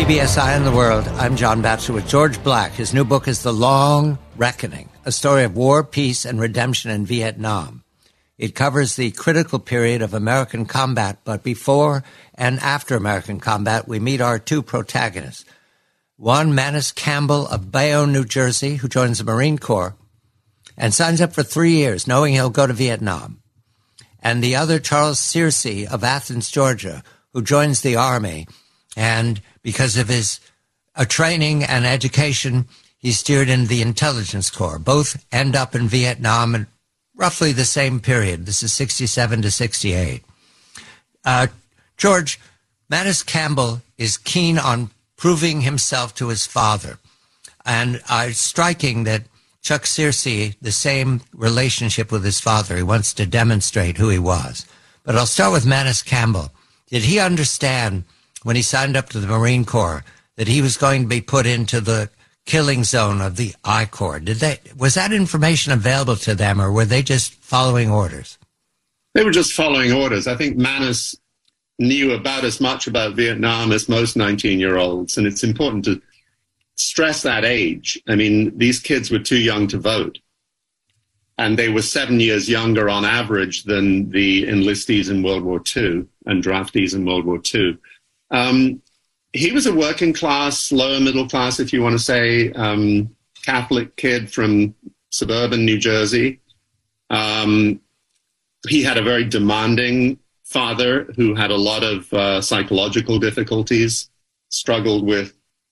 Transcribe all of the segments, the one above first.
CBS Eye on the World. I'm John Batchelor with George Black. His new book is The Long Reckoning, a story of war, peace, and redemption in Vietnam. It covers the critical period of American combat, but before and after American combat, we meet our two protagonists. One, Manus Campbell of Bayonne, New Jersey, who joins the Marine Corps and signs up for 3 years, knowing he'll go to Vietnam. And the other, Charles Searcy of Athens, Georgia, who joins the Army. And because of his training and education, he's steered into the Intelligence Corps. Both end up in Vietnam in roughly the same period. This is 67 to 68. George, Manus Campbell is keen on proving himself to his father. And it's striking that Chuck Searcy, the same relationship with his father. He wants to demonstrate who he was. But I'll start with Manus Campbell. Did he understand when he signed up to the Marine Corps that he was going to be put into the killing zone of the I Corps? Was that information available to them, or were they just following orders? They were just following orders. I think Manus knew about as much about Vietnam as most 19-year-olds, and it's important to stress that age. I mean, these kids were too young to vote, and they were 7 years younger on average than the enlistees in World War II and draftees in World War II. He was a working class, lower middle class, if you want to say, Catholic kid from suburban New Jersey. He had a very demanding father who had a lot of psychological difficulties, struggled with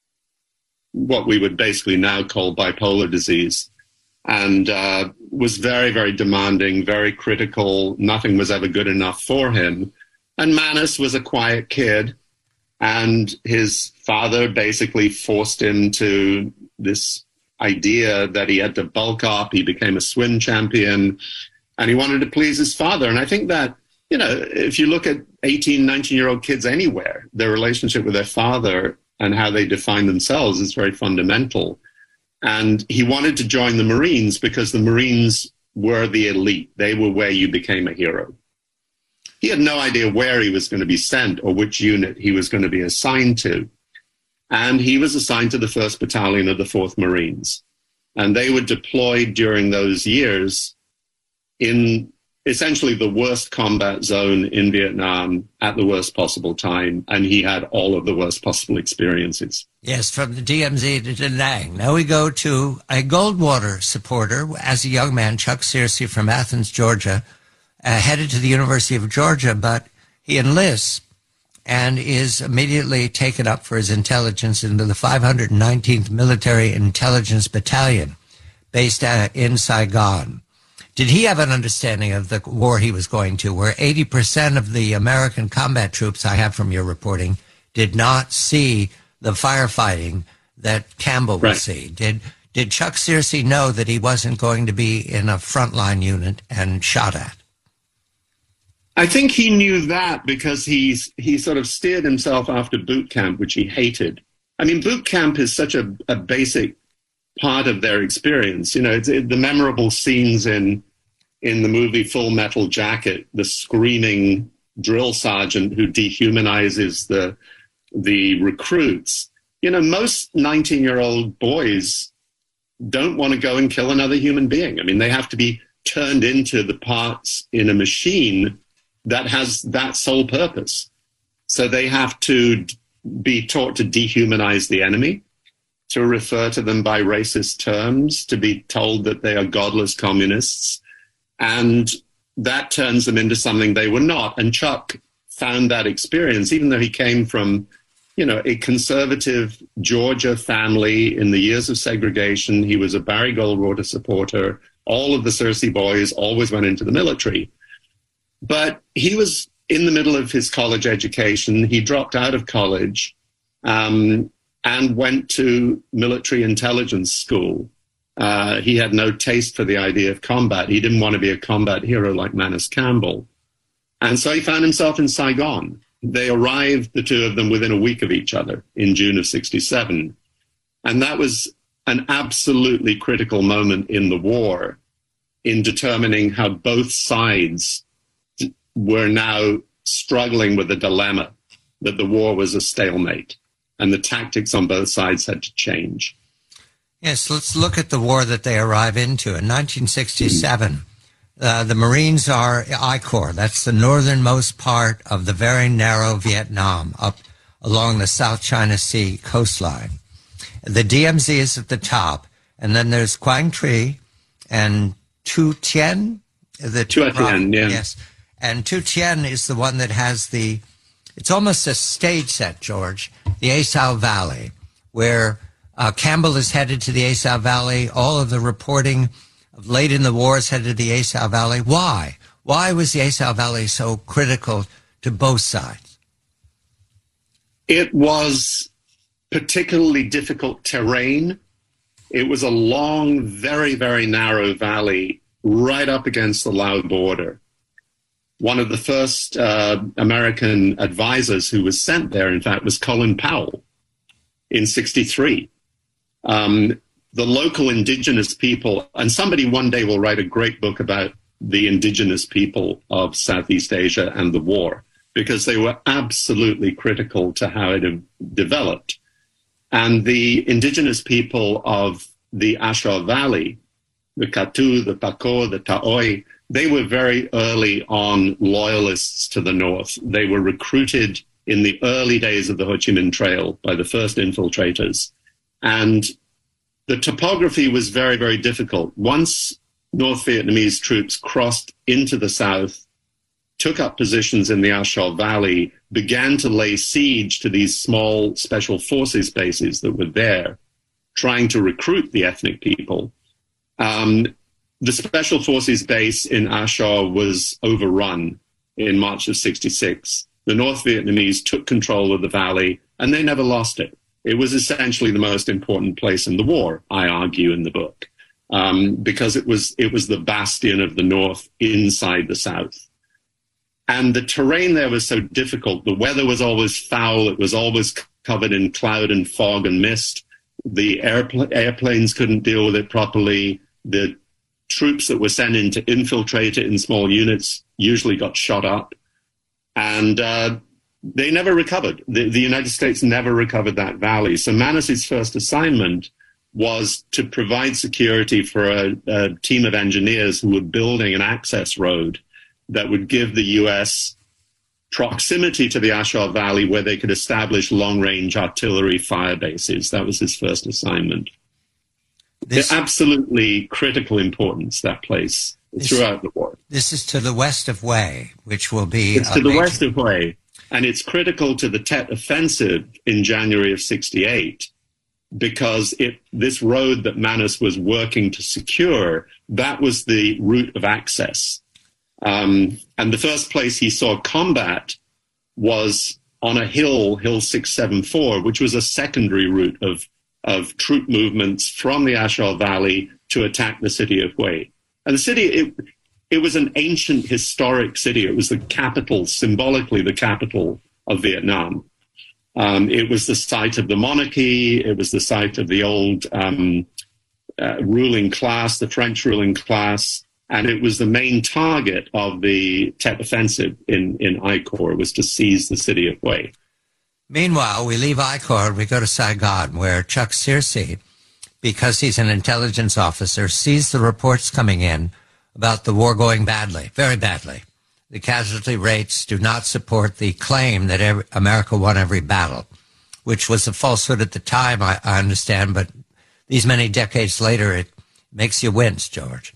what we would basically now call bipolar disease, and was very, very demanding, very critical. Nothing was ever good enough for him. And Manus was a quiet kid, and his father basically forced him to this idea that he had to bulk up. He became a swim champion, and he wanted to please his father. And I think that, you know, if you look at 18, 19-year-old kids anywhere, their relationship with their father and how they define themselves is very fundamental. And he wanted to join the Marines because the Marines were the elite. They were where you became a hero. He had no idea where he was going to be sent or which unit he was going to be assigned to. And he was assigned to the 1st Battalion of the 4th Marines. And they were deployed during those years in essentially the worst combat zone in Vietnam at the worst possible time, and he had all of the worst possible experiences. Yes, from the DMZ to Da Nang. Now we go to a Goldwater supporter. As a young man, Chuck Searcy from Athens, Georgia, headed to the University of Georgia, but he enlists and is immediately taken up for his intelligence into the 519th Military Intelligence Battalion, based in Saigon. Did he have an understanding of the war he was going to, where 80% of the American combat troops, I have from your reporting, did not see the firefighting that Campbell would see? Did Chuck Searcy know that he wasn't going to be in a frontline unit and shot at? I think he knew that because he sort of steered himself after boot camp, which he hated. I mean, boot camp is such a basic part of their experience. You know, the memorable scenes in the movie Full Metal Jacket, the screaming drill sergeant who dehumanizes the recruits. You know, most 19-year-old boys don't want to go and kill another human being. I mean, they have to be turned into the parts in a machine that has that sole purpose. So they have to be taught to dehumanize the enemy, to refer to them by racist terms, to be told that they are godless communists. And that turns them into something they were not. And Chuck found that experience, even though he came from, you know, a conservative Georgia family in the years of segregation. He was a Barry Goldwater supporter. All of the Searcy boys always went into the military. But he was in the middle of his college education. He dropped out of college and went to military intelligence school. He had no taste for the idea of combat. He didn't want to be a combat hero like Manus Campbell. And so he found himself in Saigon. They arrived, the two of them, within a week of each other in June of 67. And that was an absolutely critical moment in the war in determining how both sides were now struggling with the dilemma that the war was a stalemate. and the tactics on both sides had to change. Yes, let's look at the war that they arrive into. In 1967, the Marines are I Corps. That's the northernmost part of the very narrow Vietnam, up along the South China Sea coastline. The DMZ is at the top, and then there's Quang Tri and Tu Tien. Tu Tien, yeah. Yes, and Tu Tien is the one that has it's almost a stage set, George, the A Sao Valley, where Campbell is headed to the A Sao Valley. All of the reporting of late in the war is headed to the A Sao Valley. Why? Why was the A Sao Valley so critical to both sides? It was particularly difficult terrain. It was a long, very, very narrow valley right up against the Lao border. One of the first American advisors who was sent there, in fact, was Colin Powell in 1963. The local indigenous people, and somebody one day will write a great book about the indigenous people of Southeast Asia and the war, because they were absolutely critical to how it developed. And the indigenous people of the A Shau Valley, the Katu, the Paco, the Taoi, they were very early on loyalists to the North. They were recruited in the early days of the Ho Chi Minh Trail by the first infiltrators. And the topography was very, very difficult. Once North Vietnamese troops crossed into the south, took up positions in the A Shau Valley, began to lay siege to these small special forces bases that were there, trying to recruit the ethnic people. The special forces base in A Shau was overrun in March of 1966. The North Vietnamese took control of the valley, and they never lost it. It was essentially the most important place in the war, I argue in the book, because it was the bastion of the North inside the South. And the terrain there was so difficult. The weather was always foul. It was always covered in cloud and fog and mist. The airplanes couldn't deal with it properly. The troops that were sent in to infiltrate it in small units usually got shot up. And they never recovered. The United States never recovered that valley. So Manus's first assignment was to provide security for a team of engineers who were building an access road that would give the U.S. proximity to the A Shau Valley where they could establish long-range artillery fire bases. That was his first assignment. It's absolutely critical importance, that place, throughout the war. This is to the west of Hue, which will be... It's to the west of Hue, and it's critical to the Tet Offensive in January of 1968, because this road that Manus was working to secure, that was the route of access. And the first place he saw combat was on a hill 674, which was a secondary route of troop movements from the A Shau Valley to attack the city of Hue. And the city, it was an ancient historic city. It was the capital, symbolically the capital of Vietnam. It was the site of the monarchy. It was the site of the old ruling class, the French ruling class. And it was the main target of the Tet Offensive in I Corps, was to seize the city of Hue. Meanwhile, we leave I Corps and we go to Saigon, where Chuck Searcy, because he's an intelligence officer, sees the reports coming in about the war going badly, very badly. The casualty rates do not support the claim that America won every battle, which was a falsehood at the time, I understand, but these many decades later, it makes you wince, George.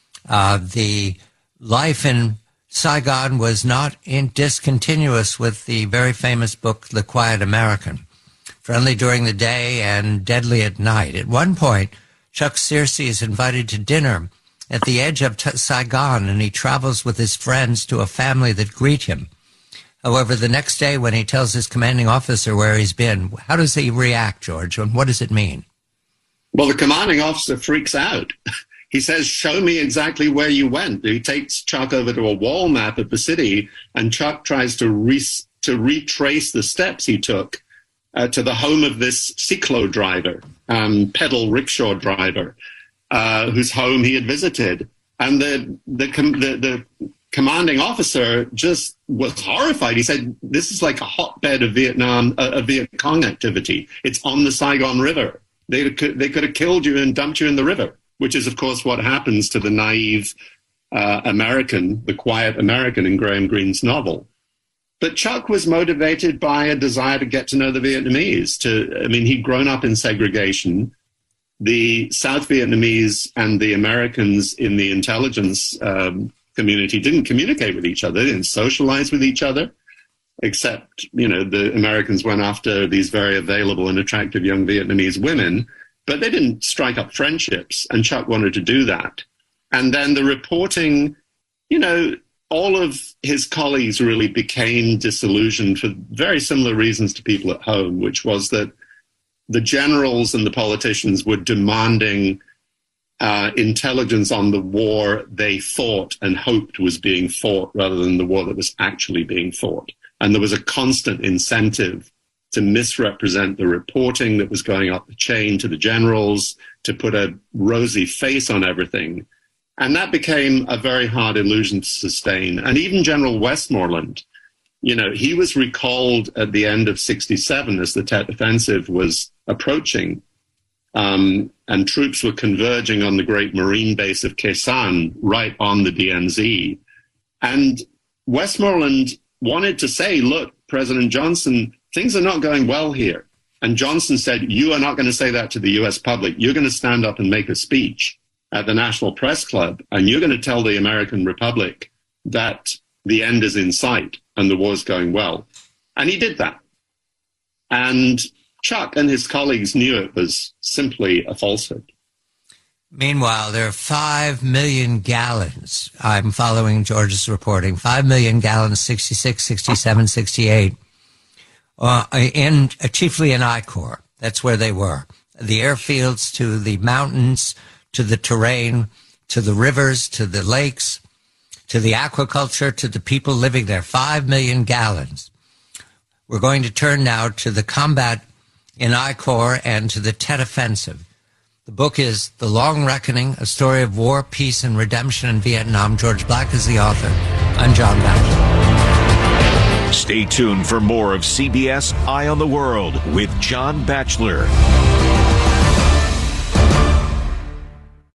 The life in Saigon was not discontinuous with the very famous book, The Quiet American, friendly during the day and deadly at night. At one point, Chuck Searcy is invited to dinner at the edge of Saigon, and he travels with his friends to a family that greet him. However, the next day when he tells his commanding officer where he's been, how does he react, George, and what does it mean? Well, the commanding officer freaks out. He says, show me exactly where you went. He takes Chuck over to a wall map of the city, and Chuck tries to retrace the steps he took to the home of this cyclo driver, pedal rickshaw driver, whose home he had visited. And the commanding officer just was horrified. He said, this is like a hotbed of Vietnam, a Viet Cong activity. It's on the Saigon River. They could have killed you and dumped you in the river, which is, of course, what happens to the naive American, the quiet American in Graham Greene's novel. But Chuck was motivated by a desire to get to know the Vietnamese. He'd grown up in segregation. The South Vietnamese and the Americans in the intelligence community didn't communicate with each other, they didn't socialize with each other, except, the Americans went after these very available and attractive young Vietnamese women, but they didn't strike up friendships, and Chuck wanted to do that. And then the reporting, all of his colleagues really became disillusioned for very similar reasons to people at home, which was that the generals and the politicians were demanding intelligence on the war they thought and hoped was being fought rather than the war that was actually being fought. And there was a constant incentive to misrepresent the reporting that was going up the chain to the generals, to put a rosy face on everything. And that became a very hard illusion to sustain. And even General Westmoreland, he was recalled at the end of 1967 as the Tet Offensive was approaching. And troops were converging on the great marine base of Khe Sanh, right on the DMZ. And Westmoreland wanted to say, look, President Johnson, things are not going well here. And Johnson said, you are not going to say that to the U.S. public. You're going to stand up and make a speech at the National Press Club, and you're going to tell the American Republic that the end is in sight and the war's going well. And he did that. And Chuck and his colleagues knew it was simply a falsehood. Meanwhile, there are 5 million gallons. I'm following George's reporting. 5 million gallons, 66, 67, 68, chiefly in I Corps. That's where they were. The airfields to the mountains, to the terrain, to the rivers, to the lakes, to the aquaculture, to the people living there. 5 million gallons. We're going to turn now to the combat in I Corps and to the Tet Offensive. The book is The Long Reckoning, A Story of War, Peace, and Redemption in Vietnam. George Black is the author. I'm John Batchelor. Stay tuned for more of CBS Eye on the World with John Batchelor.